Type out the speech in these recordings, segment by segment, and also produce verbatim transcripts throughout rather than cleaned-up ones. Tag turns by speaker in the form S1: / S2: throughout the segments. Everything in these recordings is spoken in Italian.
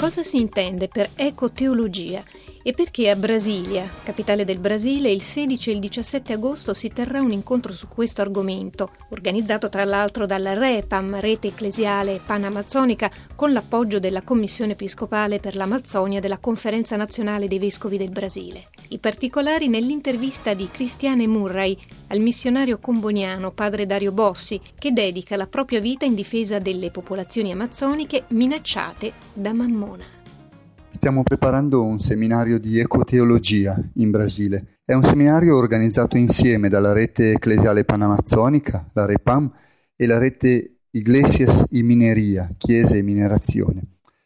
S1: Cosa si intende per ecoteologia e perché a Brasilia, capitale del Brasile, il sedici e il diciassette agosto si terrà un incontro su questo argomento, organizzato tra l'altro dalla REPAM, Rete Ecclesiale Panamazzonica, con l'appoggio della Commissione Episcopale per l'Amazzonia della Conferenza Nazionale dei Vescovi del Brasile. I particolari nell'intervista di Cristiane Murray al missionario comboniano padre Dario Bossi, che dedica la propria vita in difesa delle popolazioni amazzoniche minacciate da Mammona.
S2: Stiamo preparando un seminario di ecoteologia in Brasile. È un seminario organizzato insieme dalla Rete Ecclesiale Panamazzonica, la REPAM, e la Rete Iglesias y Minería, Chiese e Minerazione.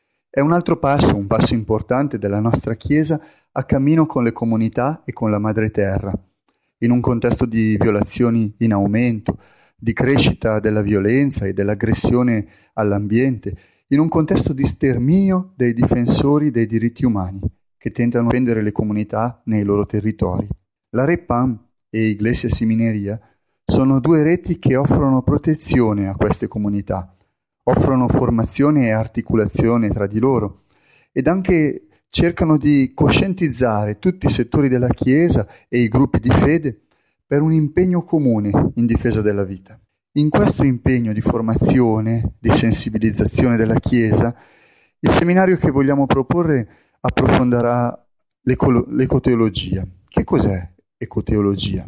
S2: È un altro passo, un passo importante della nostra Chiesa a cammino con le comunità e con la Madre Terra, in un contesto di violazioni in aumento, di crescita della violenza e dell'aggressione all'ambiente, in un contesto di sterminio dei difensori dei diritti umani che tentano di difendere le comunità nei loro territori. La REPAM e Iglesias y Minería sono due reti che offrono protezione a queste comunità, offrono formazione e articolazione tra di loro ed anche cercano di coscientizzare tutti i settori della Chiesa e i gruppi di fede per un impegno comune in difesa della vita. In questo impegno di formazione, di sensibilizzazione della Chiesa, il seminario che vogliamo proporre approfondirà l'eco- l'ecoteologia. Che cos'è ecoteologia?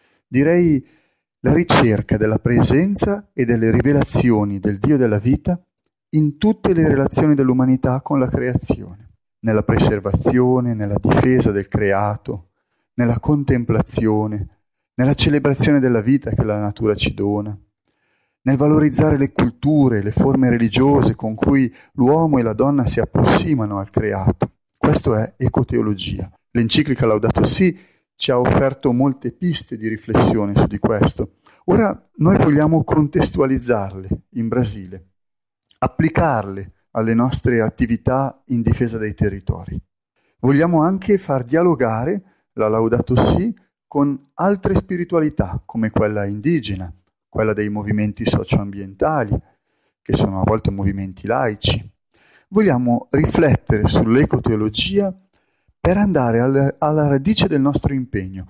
S2: Direi la ricerca della presenza e delle rivelazioni del Dio della vita in tutte le relazioni dell'umanità con la creazione, nella preservazione, nella difesa del creato, nella contemplazione, nella celebrazione della vita che la natura ci dona, nel valorizzare le culture, le forme religiose con cui l'uomo e la donna si approssimano al creato. Questo è ecoteologia. L'enciclica Laudato Si ci ha offerto molte piste di riflessione su di questo. Ora noi vogliamo contestualizzarle in Brasile, applicarle alle nostre attività in difesa dei territori. Vogliamo anche far dialogare la Laudato Si con altre spiritualità, come quella indigena, quella dei movimenti socioambientali, che sono a volte movimenti laici. Vogliamo riflettere sull'ecoteologia per andare al, alla radice del nostro impegno,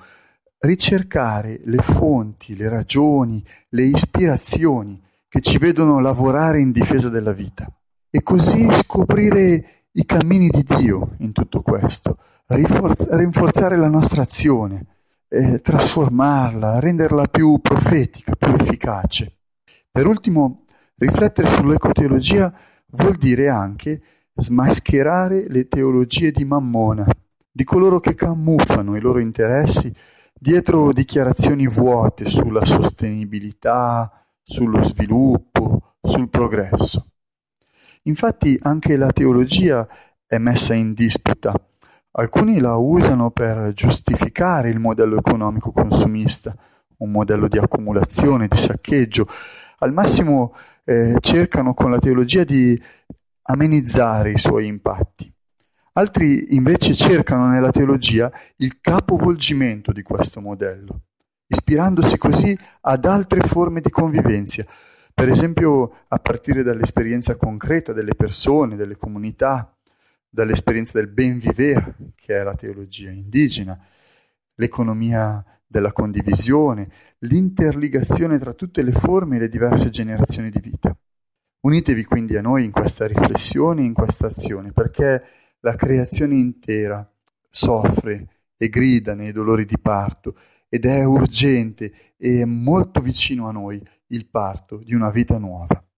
S2: ricercare le fonti, le ragioni, le ispirazioni che ci vedono lavorare in difesa della vita e così scoprire i cammini di Dio in tutto questo, rinforz- rinforzare la nostra azione, Eh, trasformarla, renderla più profetica, più efficace. Per ultimo, riflettere sull'ecoteologia vuol dire anche smascherare le teologie di Mammona, di coloro che camuffano i loro interessi dietro dichiarazioni vuote sulla sostenibilità, sullo sviluppo, sul progresso. Infatti anche la teologia è messa in disputa. Alcuni la usano per giustificare il modello economico consumista, un modello di accumulazione, di saccheggio. Al massimo eh, cercano con la teologia di amenizzare i suoi impatti. Altri invece cercano nella teologia il capovolgimento di questo modello, ispirandosi così ad altre forme di convivenza, per esempio a partire dall'esperienza concreta delle persone, delle comunità, dall'esperienza del ben vivere, che è la teologia indigena, l'economia della condivisione, l'interligazione tra tutte le forme e le diverse generazioni di vita. Unitevi quindi a noi in questa riflessione, in questa azione, perché la creazione intera soffre e grida nei dolori di parto ed è urgente e molto vicino a noi il parto di una vita nuova.